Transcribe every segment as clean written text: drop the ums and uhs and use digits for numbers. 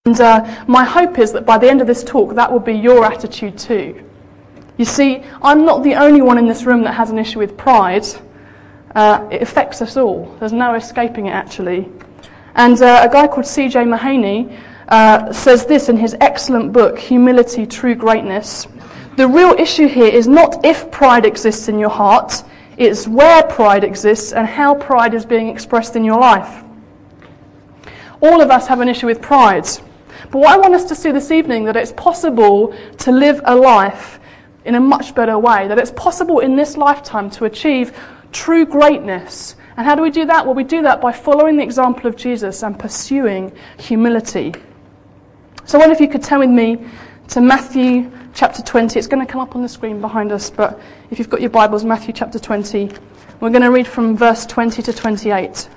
And my hope is that by the end of this talk, that will be your attitude too. You see, I'm not the only one in this room that has an issue with pride. It affects us all. There's no escaping it, actually. And a guy called C.J. Mahaney says this in his excellent book, Humility, True Greatness. The real issue here is not if pride exists in your heart, it's where pride exists and how pride is being expressed in your life. All of us have an issue with pride. But what I want us to see this evening, that it's possible to live a life in a much better way, that it's possible in this lifetime to achieve true greatness. And how do we do that? Well, we do that by following the example of Jesus and pursuing humility. So I wonder if you could turn with me to Matthew chapter 20. It's going to come up on the screen behind us, but if you've got your Bibles, Matthew chapter 20. We're going to read from verse 20 to 28.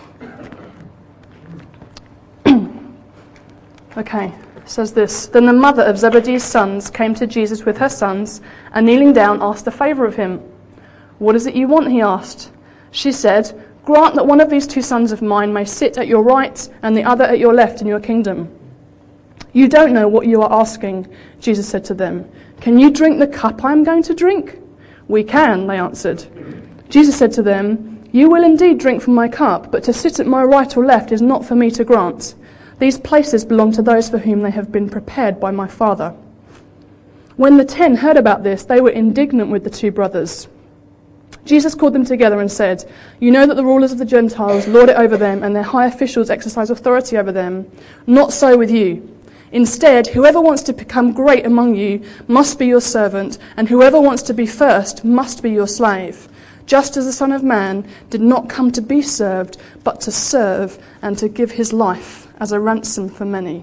Okay, it says this. Then the mother of Zebedee's sons came to Jesus with her sons, and kneeling down asked a favour of him. What is it you want, he asked. She said, grant that one of these two sons of mine may sit at your right and the other at your left in your kingdom. You don't know what you are asking, Jesus said to them. Can you drink the cup I am going to drink? We can, they answered. Jesus said to them, you will indeed drink from my cup, but to sit at my right or left is not for me to grant. These places belong to those for whom they have been prepared by my Father. When the 10 heard about this, they were indignant with the two brothers. Jesus called them together and said, you know that the rulers of the Gentiles lord it over them, and their high officials exercise authority over them. Not so with you. Instead, whoever wants to become great among you must be your servant, and whoever wants to be first must be your slave. Just as the Son of Man did not come to be served, but to serve and to give his life as a ransom for many.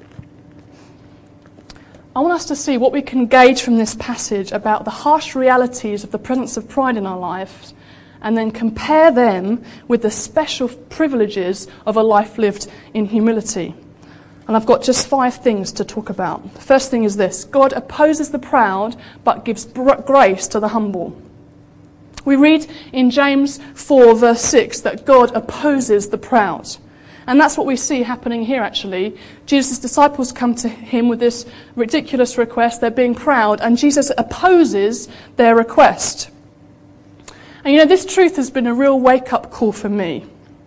I want us to see what we can gauge from this passage about the harsh realities of the presence of pride in our lives, and then compare them with the special privileges of a life lived in humility. And I've got just 5 things to talk about. The first thing is this: God opposes the proud, but gives grace to the humble. We read in James 4 verse 6 that God opposes the proud. And that's what we see happening here, actually. Jesus' disciples come to him with this ridiculous request. They're being proud, and Jesus opposes their request. And you know, this truth has been a real wake-up call for me.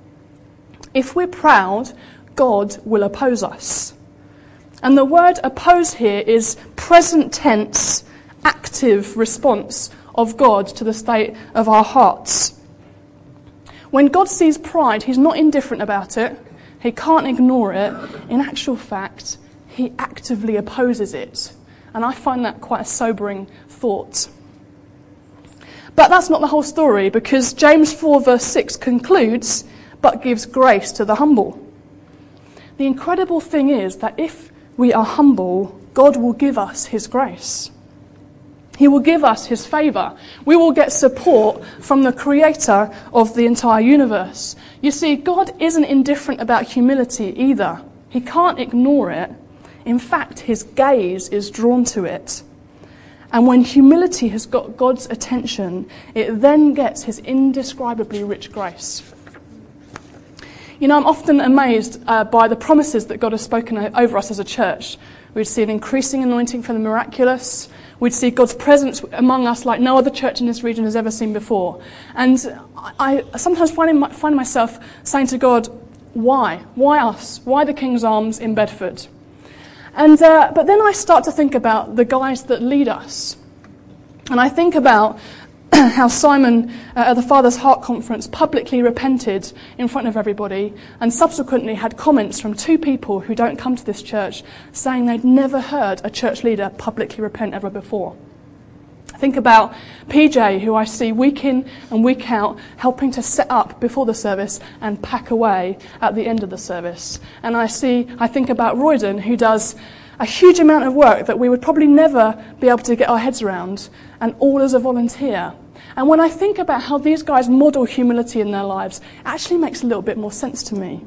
If we're proud, God will oppose us. And the word oppose here is present tense, active response of God to the state of our hearts. When God sees pride, he's not indifferent about it. He can't ignore it. In actual fact, he actively opposes it. And I find that quite a sobering thought. But that's not the whole story, because James 4 verse 6 concludes, but gives grace to the humble. The incredible thing is that if we are humble, God will give us his grace. He will give us his favour. We will get support from the creator of the entire universe. You see, God isn't indifferent about humility either. He can't ignore it. In fact, his gaze is drawn to it. And when humility has got God's attention, it then gets his indescribably rich grace. You know, I'm often amazed by the promises that God has spoken over us as a church. We'd see an increasing anointing for the miraculous. We'd see God's presence among us like no other church in this region has ever seen before. And I sometimes find myself saying to God, why? Why us? Why the King's Arms in Bedford? And but then I start to think about the guys that lead us. And I think about how Simon at the Father's Heart Conference publicly repented in front of everybody, and subsequently had comments from 2 people who don't come to this church saying they'd never heard a church leader publicly repent ever before. Think about PJ, who I see week in and week out helping to set up before the service and pack away at the end of the service. And I think about Royden, who does a huge amount of work that we would probably never be able to get our heads around, and all as a volunteer. And when I think about how these guys model humility in their lives, it actually makes a little bit more sense to me.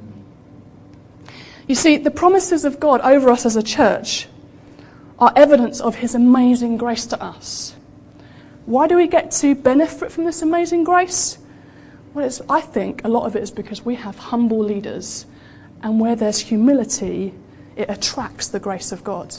You see, the promises of God over us as a church are evidence of his amazing grace to us. Why do we get to benefit from this amazing grace? Well, I think a lot of it is because we have humble leaders, and where there's humility, it attracts the grace of God.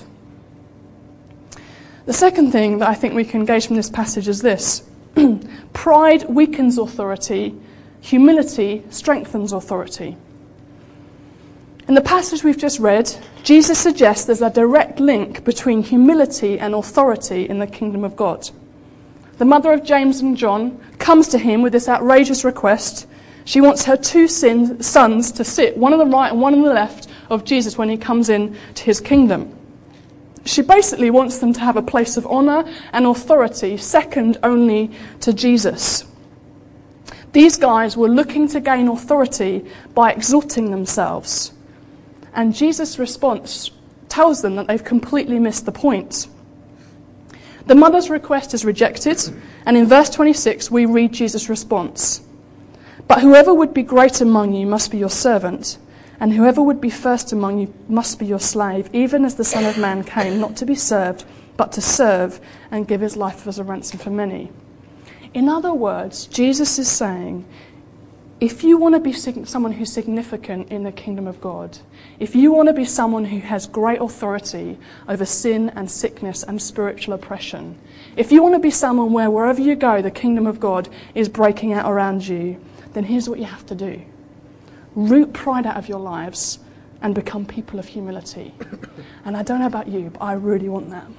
The second thing that I think we can gauge from this passage is this. Pride weakens authority, humility strengthens authority. In the passage we've just read, Jesus suggests there's a direct link between humility and authority in the kingdom of God. The mother of James and John comes to him with this outrageous request. She wants her two sons to sit, one on the right and one on the left of Jesus when he comes in to his kingdom. She basically wants them to have a place of honour and authority, second only to Jesus. These guys were looking to gain authority by exalting themselves. And Jesus' response tells them that they've completely missed the point. The mother's request is rejected, and in verse 26 we read Jesus' response. But whoever would be great among you must be your servant, and whoever would be first among you must be your slave, even as the Son of Man came, not to be served, but to serve and give his life as a ransom for many. In other words, Jesus is saying, if you want to be someone who's significant in the kingdom of God, if you want to be someone who has great authority over sin and sickness and spiritual oppression, if you want to be someone where wherever you go, the kingdom of God is breaking out around you, then here's what you have to do. Root pride out of your lives and become people of humility. And I don't know about you, but I really want that.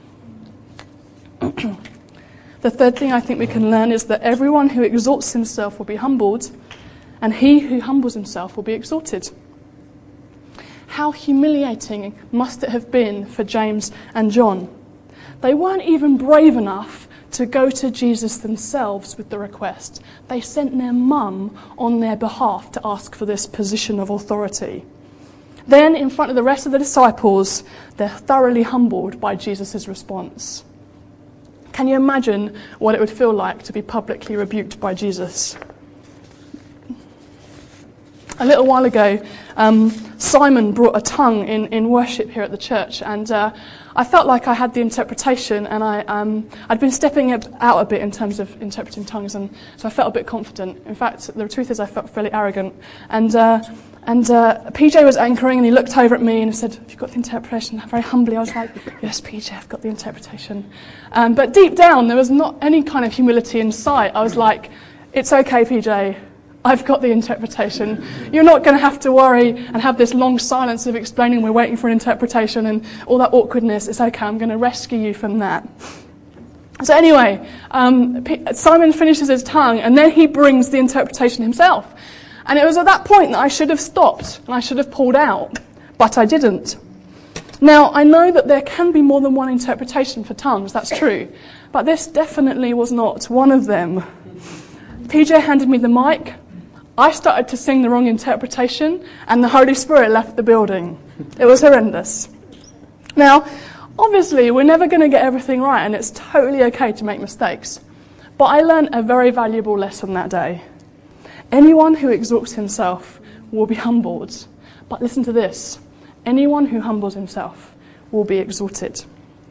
The third thing I think we can learn is that everyone who exalts himself will be humbled, and he who humbles himself will be exalted. How humiliating must it have been for James and John? They weren't even brave enough to go to Jesus themselves with the request. They sent their mum on their behalf to ask for this position of authority. Then, in front of the rest of the disciples, they're thoroughly humbled by Jesus' response. Can you imagine what it would feel like to be publicly rebuked by Jesus? A little while ago, Simon brought a tongue in worship here at the church, and I felt like I had the interpretation, and I'd been stepping out a bit in terms of interpreting tongues, and so I felt a bit confident. In fact, the truth is I felt fairly arrogant. And PJ was anchoring, and he looked over at me and said, "Have you got the interpretation?" Very humbly, I was like, "Yes, PJ, I've got the interpretation." But deep down, there was not any kind of humility in sight. I was like, "It's okay, PJ. I've got the interpretation. You're not going to have to worry and have this long silence of explaining we're waiting for an interpretation and all that awkwardness. It's okay, I'm going to rescue you from that." So anyway, Simon finishes his tongue, and then he brings the interpretation himself. And it was at that point that I should have stopped and I should have pulled out, but I didn't. Now, I know that there can be more than one interpretation for tongues, that's true, but this definitely was not one of them. PJ handed me the mic. I started to sing the wrong interpretation, and the Holy Spirit left the building. It was horrendous. Now, obviously, we're never going to get everything right, and it's totally okay to make mistakes. But I learned a very valuable lesson that day. Anyone who exalts himself will be humbled. But listen to this. Anyone who humbles himself will be exalted.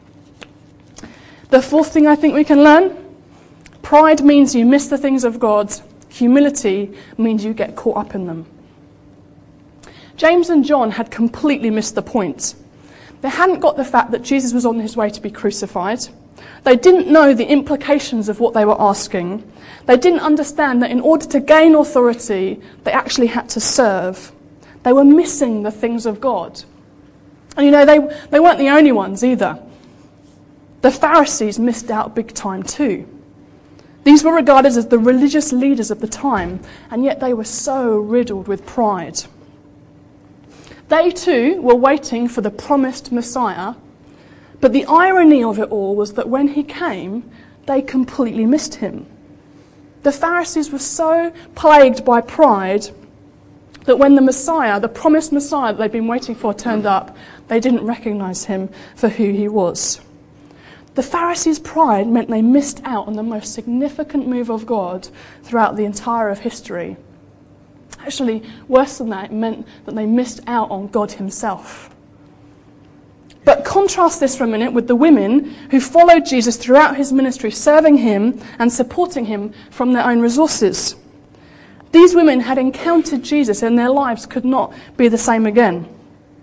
The fourth thing I think we can learn, pride means you miss the things of God. Humility means you get caught up in them. James and John had completely missed the point. They hadn't got the fact that Jesus was on his way to be crucified. They didn't know the implications of what they were asking. They didn't understand that in order to gain authority, they actually had to serve. They were missing the things of God. And you know, they weren't the only ones either. The Pharisees missed out big time too. These were regarded as the religious leaders of the time, and yet they were so riddled with pride. They too were waiting for the promised Messiah, but the irony of it all was that when he came, they completely missed him. The Pharisees were so plagued by pride that when the Messiah, the promised Messiah that they'd been waiting for, turned up, they didn't recognize him for who he was. The Pharisees' pride meant they missed out on the most significant move of God throughout the entire of history. Actually, worse than that, it meant that they missed out on God himself. But contrast this for a minute with the women who followed Jesus throughout his ministry, serving him and supporting him from their own resources. These women had encountered Jesus and their lives could not be the same again.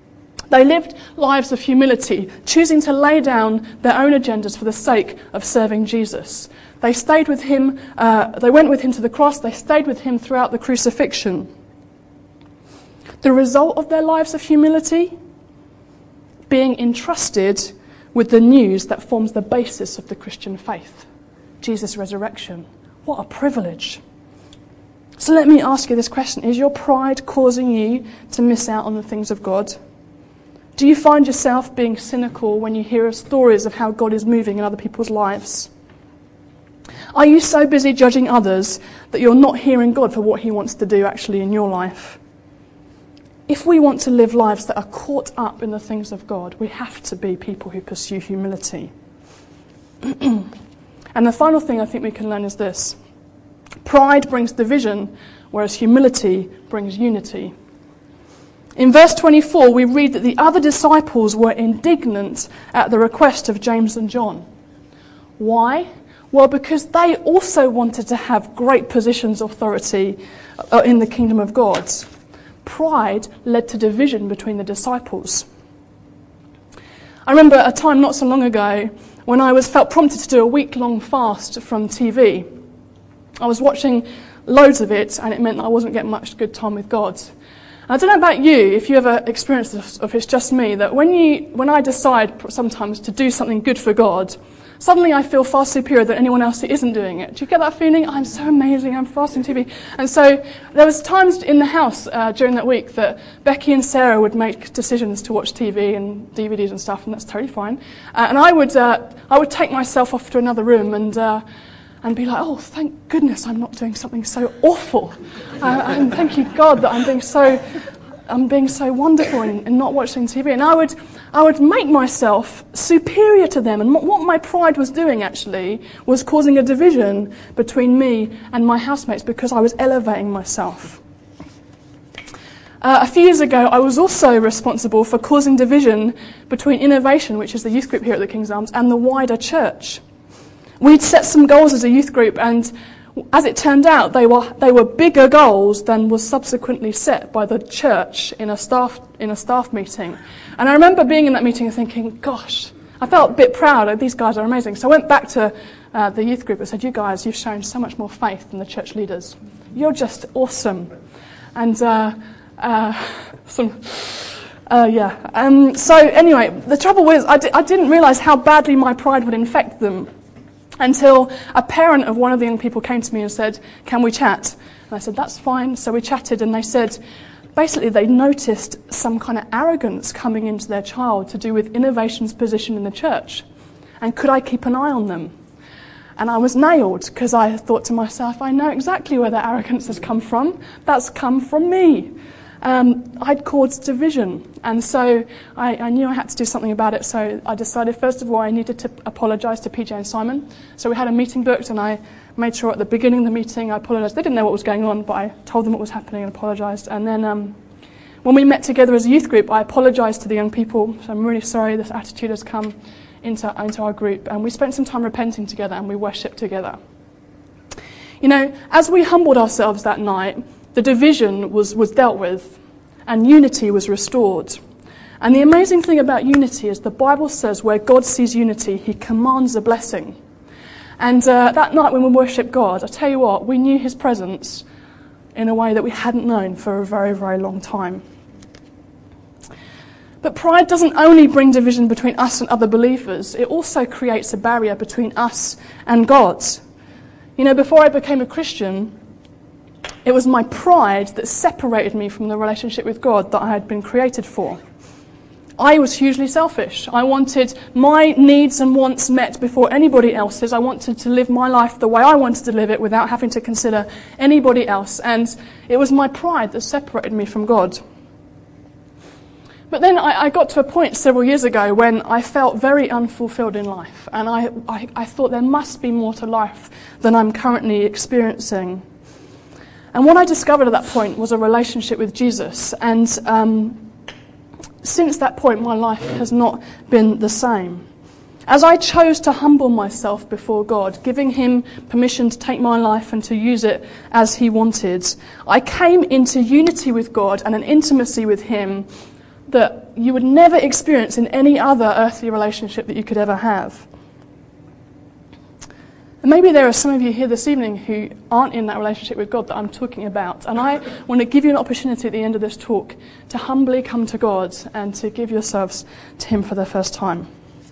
They lived lives of humility, choosing to lay down their own agendas for the sake of serving Jesus. They stayed with him, they went with him to the cross, they stayed with him throughout the crucifixion. The result of their lives of humility? Being entrusted with the news that forms the basis of the Christian faith. Jesus' resurrection. What a privilege. So let me ask you this question. Is your pride causing you to miss out on the things of God? Do you find yourself being cynical when you hear stories of how God is moving in other people's lives? Are you so busy judging others that you're not hearing God for what he wants to do actually in your life? If we want to live lives that are caught up in the things of God, we have to be people who pursue humility. And the final thing I think we can learn is this. Pride brings division, whereas humility brings unity. In verse 24, we read that the other disciples were indignant at the request of James and John. Why? Well, because they also wanted to have great positions of authority in the kingdom of God. Pride led to division between the disciples. I remember a time not so long ago when I felt prompted to do a week-long fast from TV. I was watching loads of it, and it meant that I wasn't getting much good time with God. I don't know about you, if you ever experienced this, or if it's just me, that when I decide sometimes to do something good for God, suddenly I feel far superior than anyone else who isn't doing it. Do you get that feeling? I'm so amazing, I'm fasting TV. And so there was times in the house during that week that Becky and Sarah would make decisions to watch TV and DVDs and stuff, and that's totally fine. And I would take myself off to another room and be like, oh, thank goodness I'm not doing something so awful. And thank you, God, that I'm being so wonderful in not watching TV. And I would make myself superior to them. And what my pride was doing, actually, was causing a division between me and my housemates because I was elevating myself. A few years ago, I was also responsible for causing division between Innovation, which is the youth group here at the King's Arms, and the wider church. We'd set some goals as a youth group, and as it turned out, they were bigger goals than was subsequently set by the church in a staff meeting. And I remember being in that meeting and thinking, gosh, I felt a bit proud. These guys are amazing. So I went back to the youth group and said, you guys, you've shown so much more faith than the church leaders. You're just awesome. And So anyway, the trouble was I didn't realise how badly my pride would infect them until a parent of one of the young people came to me and said, can we chat? And I said, that's fine. So we chatted, and they said, basically they noticed some kind of arrogance coming into their child to do with Innovation's position in the church. And could I keep an eye on them? And I was nailed, because I thought to myself, I know exactly where that arrogance has come from. That's come from me. I'd caused division, and so I knew I had to do something about it. So I decided, first of all, I needed to apologise to PJ and Simon. So we had a meeting booked, and I made sure at the beginning of the meeting I apologised. They didn't know what was going on, but I told them what was happening and apologised. And then when we met together as a youth group, I apologised to the young people. So I'm really sorry this attitude has come into our group. And we spent some time repenting together, and we worshipped together. You know, as we humbled ourselves that night, the division was dealt with, and unity was restored. And the amazing thing about unity is the Bible says where God sees unity, he commands a blessing. And that night when we worshipped God, I tell you what, we knew his presence in a way that we hadn't known for a very, very long time. But pride doesn't only bring division between us and other believers, it also creates a barrier between us and God. You know, before I became a Christian, it was my pride that separated me from the relationship with God that I had been created for. I was hugely selfish. I wanted my needs and wants met before anybody else's. I wanted to live my life the way I wanted to live it without having to consider anybody else. And it was my pride that separated me from God. But then I got to a point several years ago when I felt very unfulfilled in life. And I thought there must be more to life than I'm currently experiencing. And what I discovered at that point was a relationship with Jesus. And since that point, my life has not been the same. As I chose to humble myself before God, giving him permission to take my life and to use it as he wanted, I came into unity with God and an intimacy with him that you would never experience in any other earthly relationship that you could ever have. And maybe there are some of you here this evening who aren't in that relationship with God that I'm talking about. And I want to give you an opportunity at the end of this talk to humbly come to God and to give yourselves to Him for the first time.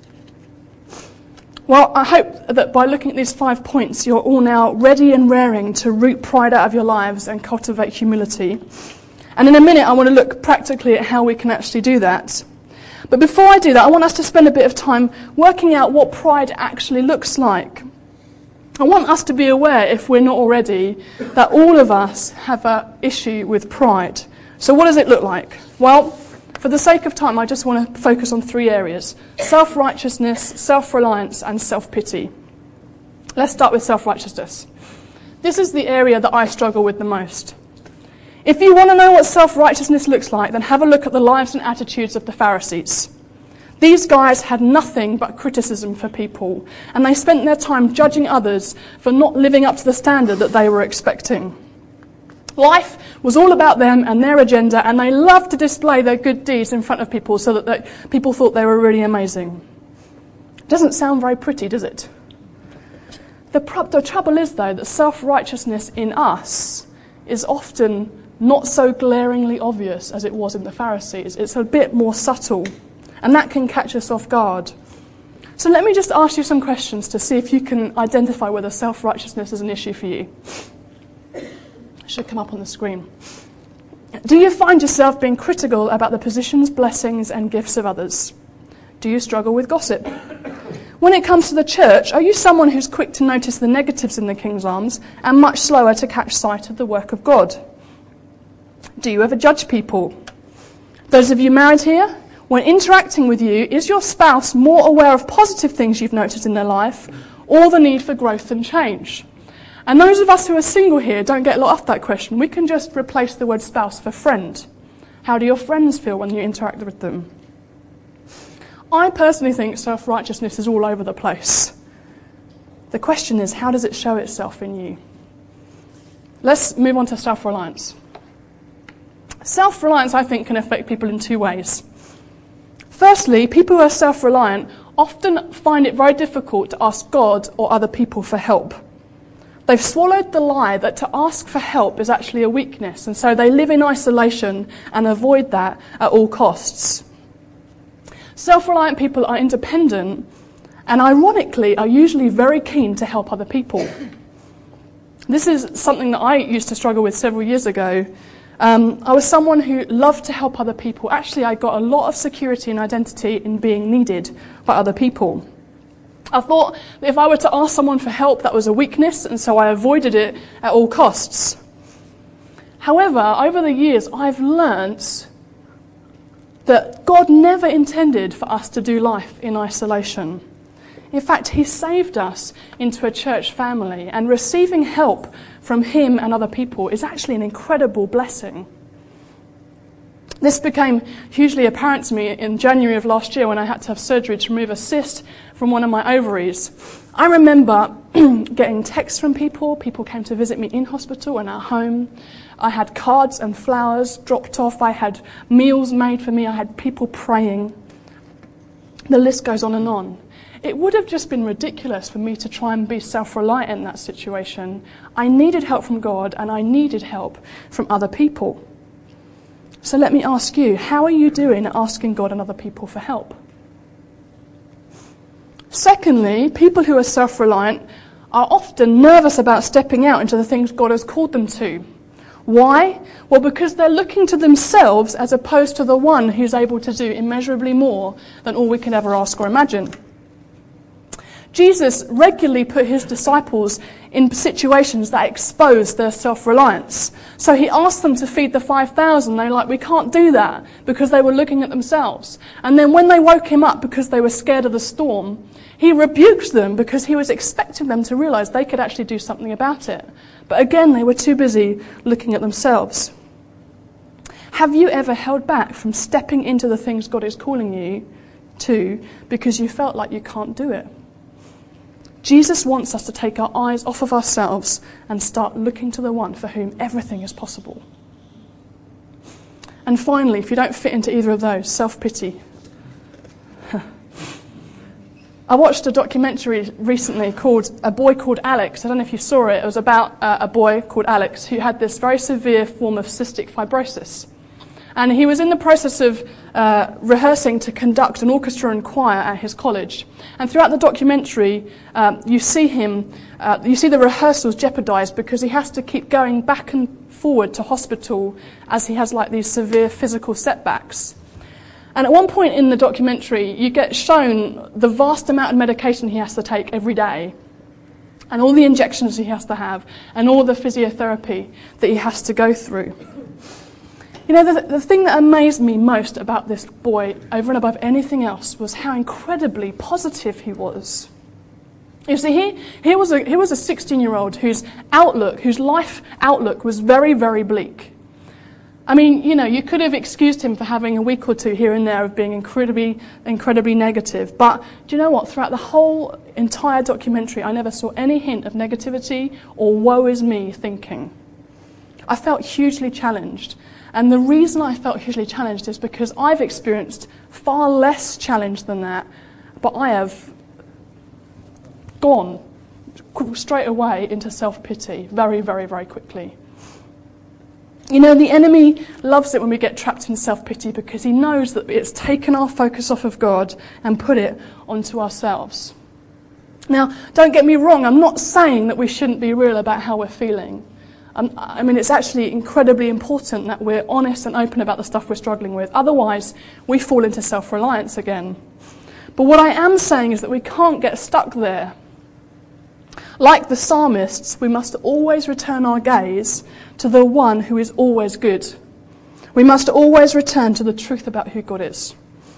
Well, I hope that by looking at these 5 points, you're all now ready and raring to root pride out of your lives and cultivate humility. And in a minute, I want to look practically at how we can actually do that. But before I do that, I want us to spend a bit of time working out what pride actually looks like. I want us to be aware, if we're not already, that all of us have an issue with pride. So what does it look like? Well, for the sake of time, I just want to focus on 3 areas: self-righteousness, self-reliance, and self-pity. Let's start with self-righteousness. This is the area that I struggle with the most. If you want to know what self-righteousness looks like, then have a look at the lives and attitudes of the Pharisees. These guys had nothing but criticism for people, and they spent their time judging others for not living up to the standard that they were expecting. Life was all about them and their agenda, and they loved to display their good deeds in front of people so that people thought they were really amazing. Doesn't sound very pretty, does it? The trouble is, though, that self-righteousness in us is often not so glaringly obvious as it was in the Pharisees. It's a bit more subtle, and that can catch us off guard. So let me just ask you some questions to see if you can identify whether self-righteousness is an issue for you. It should come up on the screen. Do you find yourself being critical about the positions, blessings, and gifts of others? Do you struggle with gossip? When it comes to the church, are you someone who's quick to notice the negatives in the King's Arms and much slower to catch sight of the work of God? Do you ever judge people? Those of you married here, when interacting with you, is your spouse more aware of positive things you've noticed in their life or the need for growth and change? And those of us who are single here don't get let off that question. We can just replace the word spouse for friend. How do your friends feel when you interact with them? I personally think self-righteousness is all over the place. The question is, how does it show itself in you? Let's move on to self-reliance. Self-reliance, I think, can affect people in 2 ways. Firstly, people who are self-reliant often find it very difficult to ask God or other people for help. They've swallowed the lie that to ask for help is actually a weakness, and so they live in isolation and avoid that at all costs. Self-reliant people are independent and, ironically, are usually very keen to help other people. This is something that I used to struggle with several years ago. I was someone who loved to help other people. Actually, I got a lot of security and identity in being needed by other people. I thought that if I were to ask someone for help, that was a weakness, and so I avoided it at all costs. However, over the years, I've learnt that God never intended for us to do life in isolation. In fact, He saved us into a church family, and receiving help from Him and other people is actually an incredible blessing. This became hugely apparent to me in January of last year when I had to have surgery to remove a cyst from one of my ovaries. I remember getting texts from people. People came to visit me in hospital and at home. I had cards and flowers dropped off. I had meals made for me. I had people praying. The list goes on and on. It would have just been ridiculous for me to try and be self-reliant in that situation. I needed help from God, and I needed help from other people. So let me ask you, how are you doing at asking God and other people for help? Secondly, people who are self-reliant are often nervous about stepping out into the things God has called them to. Why? Well, because they're looking to themselves as opposed to the one who's able to do immeasurably more than all we can ever ask or imagine. Jesus regularly put His disciples in situations that exposed their self-reliance. So He asked them to feed the 5,000. They were like, we can't do that, because they were looking at themselves. And then when they woke Him up because they were scared of the storm, He rebuked them because He was expecting them to realize they could actually do something about it. But again, they were too busy looking at themselves. Have you ever held back from stepping into the things God is calling you to because you felt like you can't do it? Jesus wants us to take our eyes off of ourselves and start looking to the one for whom everything is possible. And finally, if you don't fit into either of those, self-pity. I watched a documentary recently called A Boy Called Alex. I don't know if you saw it. It was about a boy called Alex who had this very severe form of cystic fibrosis. And he was in the process of rehearsing to conduct an orchestra and choir at his college. And throughout the documentary, you see the rehearsals jeopardised because he has to keep going back and forward to hospital as he has like these severe physical setbacks. And at one point in the documentary, you get shown the vast amount of medication he has to take every day, and all the injections he has to have, and all the physiotherapy that he has to go through. You know, the thing that amazed me most about this boy, over and above anything else, was how incredibly positive he was. You see, he was a 16-year-old whose life outlook was very, very bleak. I mean, you know, you could have excused him for having a week or two here and there of being incredibly, incredibly negative. But do you know what? Throughout the whole entire documentary, I never saw any hint of negativity or woe is me thinking. I felt hugely challenged. And the reason I felt hugely challenged is because I've experienced far less challenge than that, but I have gone straight away into self-pity very, very, very quickly. You know, the enemy loves it when we get trapped in self-pity because he knows that it's taken our focus off of God and put it onto ourselves. Now, don't get me wrong, I'm not saying that we shouldn't be real about how we're feeling. I mean, it's actually incredibly important that we're honest and open about the stuff we're struggling with. Otherwise, we fall into self-reliance again. But what I am saying is that we can't get stuck there. Like the psalmists, we must always return our gaze to the one who is always good. We must always return to the truth about who God is.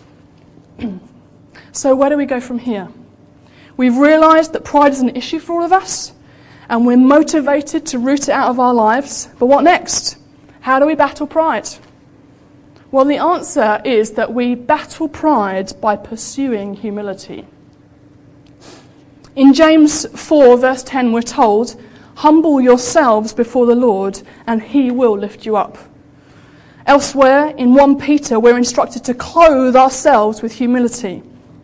So where do we go from here? We've realised that pride is an issue for all of us, and we're motivated to root it out of our lives. But what next? How do we battle pride? Well, the answer is that we battle pride by pursuing humility. In James 4, verse 10, we're told, "Humble yourselves before the Lord, and he will lift you up." Elsewhere, in 1 Peter, we're instructed to clothe ourselves with humility.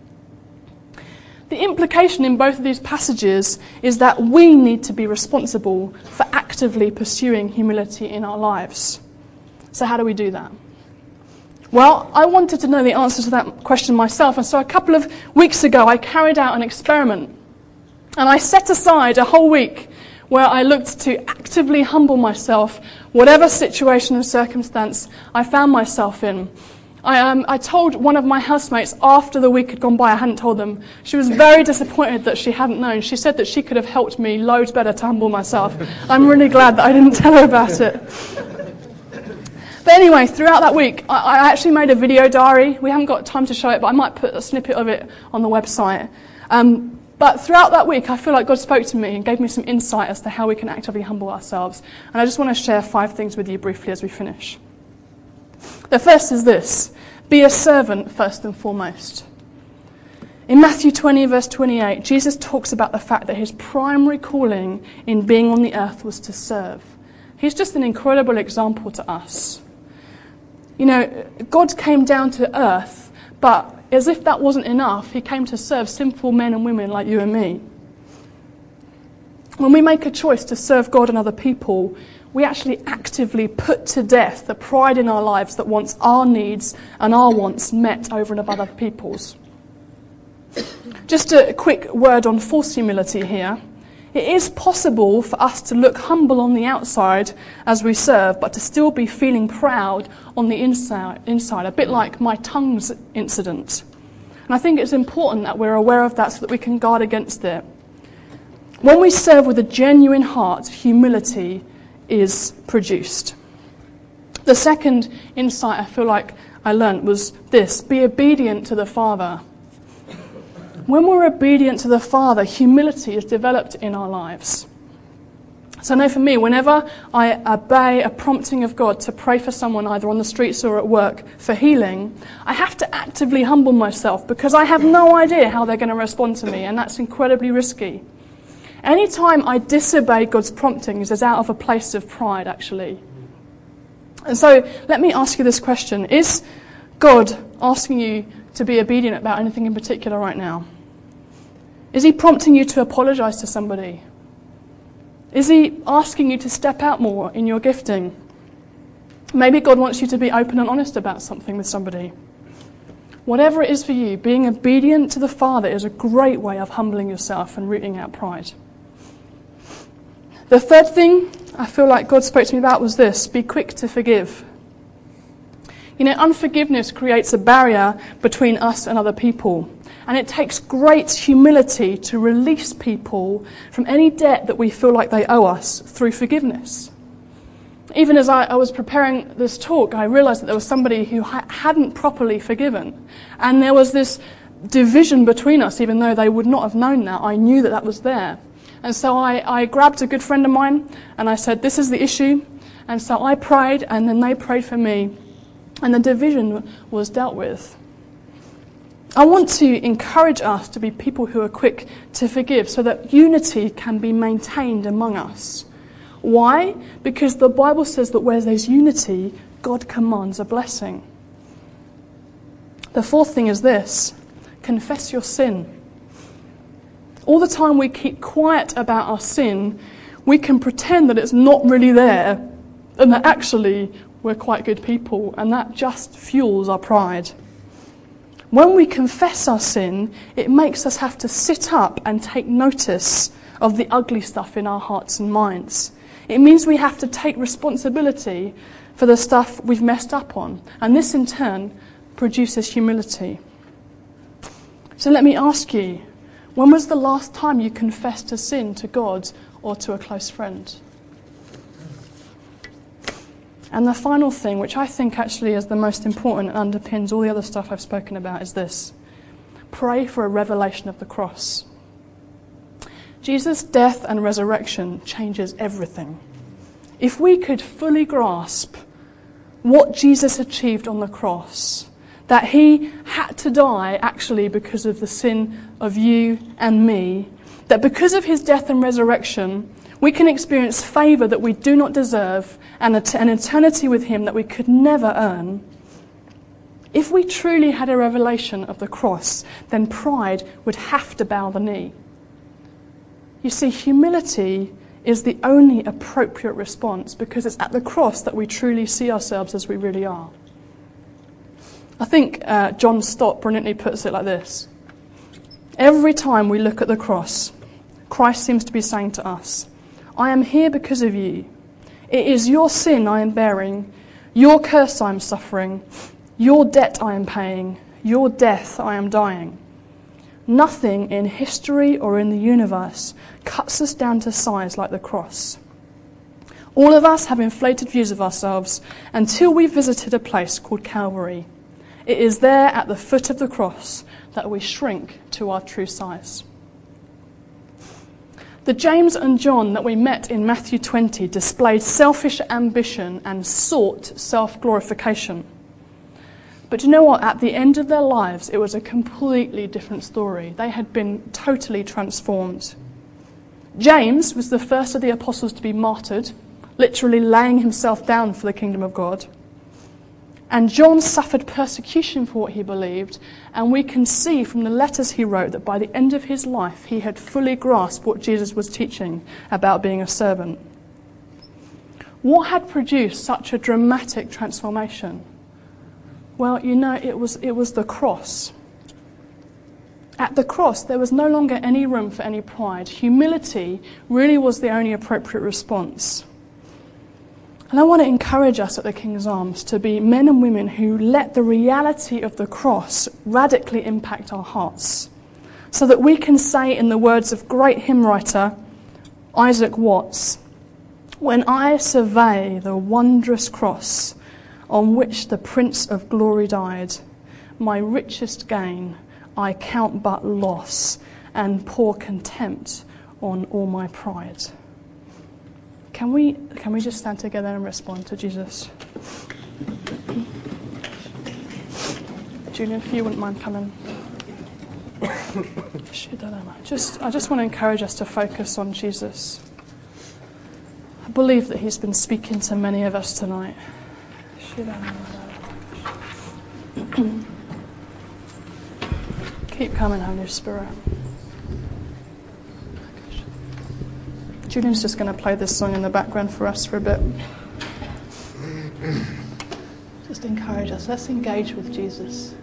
The implication in both of these passages is that we need to be responsible for actively pursuing humility in our lives. So how do we do that? Well, I wanted to know the answer to that question myself, and so a couple of weeks ago I carried out an experiment. And I set aside a whole week where I looked to actively humble myself, whatever situation and circumstance I found myself in. I told one of my housemates after the week had gone by, I hadn't told them. She was very disappointed that she hadn't known. She said that she could have helped me loads better to humble myself. I'm really glad that I didn't tell her about it. But anyway, throughout that week, I actually made a video diary. We haven't got time to show it, but I might put a snippet of it on the website. But throughout that week, I feel like God spoke to me and gave me some insight as to how we can actively humble ourselves. And I just want to share 5 things with you briefly as we finish. The first is this: be a servant first and foremost. In Matthew 20, verse 28, Jesus talks about the fact that his primary calling in being on the earth was to serve. He's just an incredible example to us. You know, God came down to earth, but as if that wasn't enough, he came to serve sinful men and women like you and me. When we make a choice to serve God and other people, we actually actively put to death the pride in our lives that wants our needs and our wants met over and above other people's. Just a quick word on false humility here. It is possible for us to look humble on the outside as we serve, but to still be feeling proud on the inside, a bit like my tongues incident. And I think it's important that we're aware of that so that we can guard against it. When we serve with a genuine heart, humility is produced. The second insight I feel like I learnt was this: be obedient to the Father. When we're obedient to the Father, humility is developed in our lives. So I know for me, whenever I obey a prompting of God to pray for someone either on the streets or at work for healing, I have to actively humble myself because I have no idea how they're going to respond to me, and that's incredibly risky. Anytime I disobey God's promptings is out of a place of pride, actually. And so let me ask you this question. Is God asking you to be obedient about anything in particular right now? Is he prompting you to apologize to somebody? Is he asking you to step out more in your gifting? Maybe God wants you to be open and honest about something with somebody. Whatever it is for you, being obedient to the Father is a great way of humbling yourself and rooting out pride. The third thing I feel like God spoke to me about was this: be quick to forgive. You know, unforgiveness creates a barrier between us and other people. And it takes great humility to release people from any debt that we feel like they owe us through forgiveness. Even as I was preparing this talk, I realized that there was somebody who hadn't properly forgiven. And there was this division between us, even though they would not have known that. I knew that that was there. And so I grabbed a good friend of mine and I said, this is the issue. And so I prayed, and then they prayed for me. And the division was dealt with. I want to encourage us to be people who are quick to forgive so that unity can be maintained among us. Why? Because the Bible says that where there's unity, God commands a blessing. The fourth thing is this: confess your sin. All the time we keep quiet about our sin, we can pretend that it's not really there and that actually we're quite good people, and that just fuels our pride. When we confess our sin, it makes us have to sit up and take notice of the ugly stuff in our hearts and minds. It means we have to take responsibility for the stuff we've messed up on. And this in turn produces humility. So let me ask you, when was the last time you confessed a sin to God or to a close friend? And the final thing, which I think actually is the most important and underpins all the other stuff I've spoken about, is this: pray for a revelation of the cross. Jesus' death and resurrection changes everything. If we could fully grasp what Jesus achieved on the cross, that he had to die actually because of the sin of you and me, that because of his death and resurrection, we can experience favour that we do not deserve and an eternity with him that we could never earn. If we truly had a revelation of the cross, then pride would have to bow the knee. You see, humility is the only appropriate response because it's at the cross that we truly see ourselves as we really are. I think John Stott brilliantly puts it like this: every time we look at the cross, Christ seems to be saying to us, I am here because of you. It is your sin I am bearing, your curse I am suffering, your debt I am paying, your death I am dying. Nothing in history or in the universe cuts us down to size like the cross. All of us have inflated views of ourselves until we visited a place called Calvary. It is there at the foot of the cross that we shrink to our true size. The James and John that we met in Matthew 20 displayed selfish ambition and sought self-glorification. But you know what? At the end of their lives, it was a completely different story. They had been totally transformed. James was the first of the apostles to be martyred, literally laying himself down for the kingdom of God. And John suffered persecution for what he believed, and we can see from the letters he wrote that by the end of his life he had fully grasped what Jesus was teaching about being a servant. What had produced such a dramatic transformation? Well, you know, it was the cross. At the cross, there was no longer any room for any pride. Humility really was the only appropriate response. And I want to encourage us at the King's Arms to be men and women who let the reality of the cross radically impact our hearts, so that we can say, in the words of great hymn writer Isaac Watts, when I survey the wondrous cross on which the Prince of Glory died, my richest gain I count but loss and pour contempt on all my pride. Can we just stand together and respond to Jesus? Julian, if you wouldn't mind coming. I just want to encourage us to focus on Jesus. I believe that he's been speaking to many of us tonight. Keep coming, Holy Spirit. Julian's just going to play this song in the background for us for a bit. Just encourage us. Let's engage with Jesus.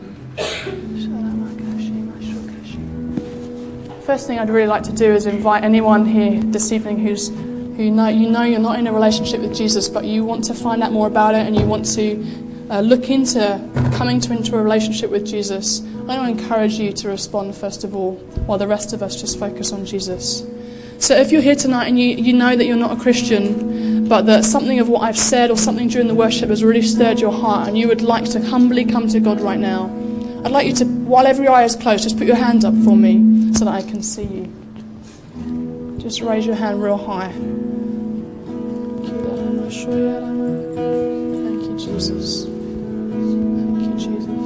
First thing I'd really like to do is invite anyone here this evening who know you're not in a relationship with Jesus, but you want to find out more about it and you want to look into coming into a relationship with Jesus. I want to encourage you to respond first of all, while the rest of us just focus on Jesus. So if you're here tonight and you know that you're not a Christian, but that something of what I've said or something during the worship has really stirred your heart and you would like to humbly come to God right now, I'd like you to, while every eye is closed, just put your hand up for me so that I can see you. Just raise your hand real high. Thank you, Jesus. Thank you, Jesus.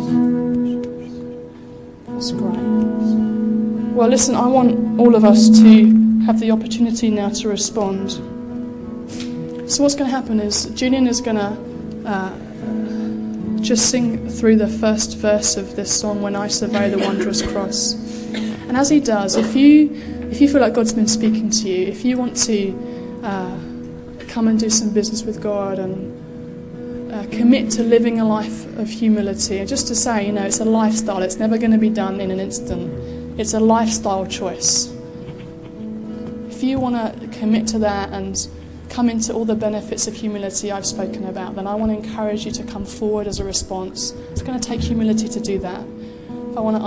That's great. Well, listen, I want all of us to have the opportunity now to respond. So what's going to happen is Julian is going to just sing through the first verse of this song, When I Survey the Wondrous Cross. And as he does, if you feel like God's been speaking to you, if you want to come and do some business with God and commit to living a life of humility, and just to say, it's a lifestyle, it's never going to be done in an instant. It's a lifestyle choice. If you want to commit to that and come into all the benefits of humility I've spoken about, then I want to encourage you to come forward as a response. It's going to take humility to do that. I want to